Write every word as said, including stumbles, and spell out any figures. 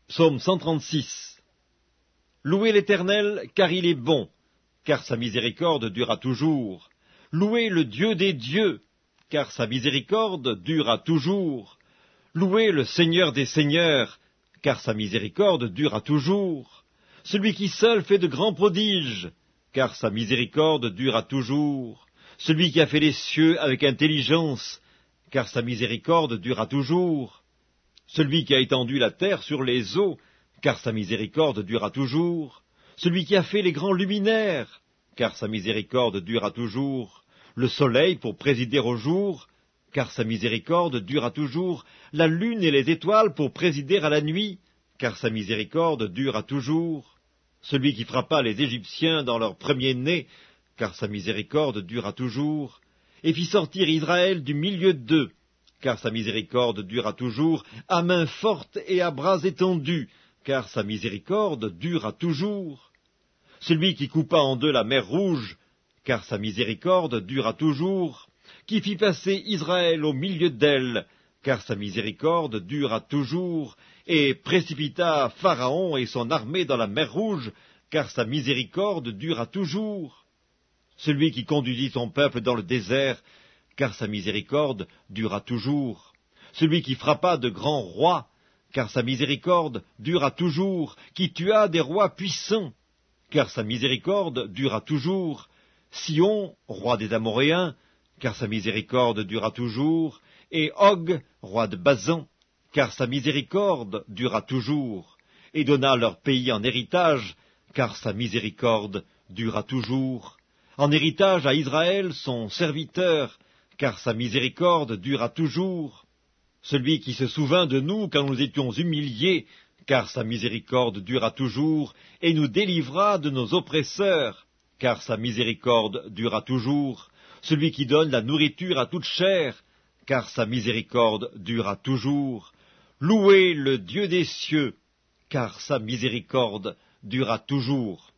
Psaume cent trente-six. Louez l'Éternel, car il est bon, car sa miséricorde dura toujours. Louez le Dieu des dieux, car sa miséricorde dura toujours. Louez le Seigneur des seigneurs, car sa miséricorde dura toujours. Celui qui seul fait de grands prodiges, car sa miséricorde dura toujours. Celui qui a fait les cieux avec intelligence, car sa miséricorde dura toujours. Celui qui a étendu la terre sur les eaux, car sa miséricorde dura toujours. Celui qui a fait les grands luminaires, car sa miséricorde dura toujours. Le soleil pour présider au jour, car sa miséricorde dura toujours. La lune et les étoiles pour présider à la nuit, car sa miséricorde dura toujours. Celui qui frappa les Égyptiens dans leur premier-né, car sa miséricorde dura toujours. Et fit sortir Israël du milieu d'eux, car sa miséricorde dura toujours, à main forte et à bras étendus, car sa miséricorde dura toujours. Celui qui coupa en deux la mer Rouge, car sa miséricorde dura toujours, qui fit passer Israël au milieu d'elle, car sa miséricorde dura toujours, et précipita Pharaon et son armée dans la mer Rouge, car sa miséricorde dura toujours. Celui qui conduisit son peuple dans le désert, car sa miséricorde dura toujours. Celui qui frappa de grands rois, car sa miséricorde dura toujours, qui tua des rois puissants, car sa miséricorde dura toujours. Sion, roi des Amoréens, car sa miséricorde dura toujours, et Og, roi de Basan, car sa miséricorde dura toujours, et donna leur pays en héritage, car sa miséricorde dura toujours. En héritage à Israël son serviteur, car sa miséricorde dura toujours. Celui qui se souvint de nous quand nous étions humiliés, car sa miséricorde dura toujours, et nous délivra de nos oppresseurs, car sa miséricorde dura toujours. Celui qui donne la nourriture à toute chair, car sa miséricorde dura toujours. Louez le Dieu des cieux, car sa miséricorde dura toujours.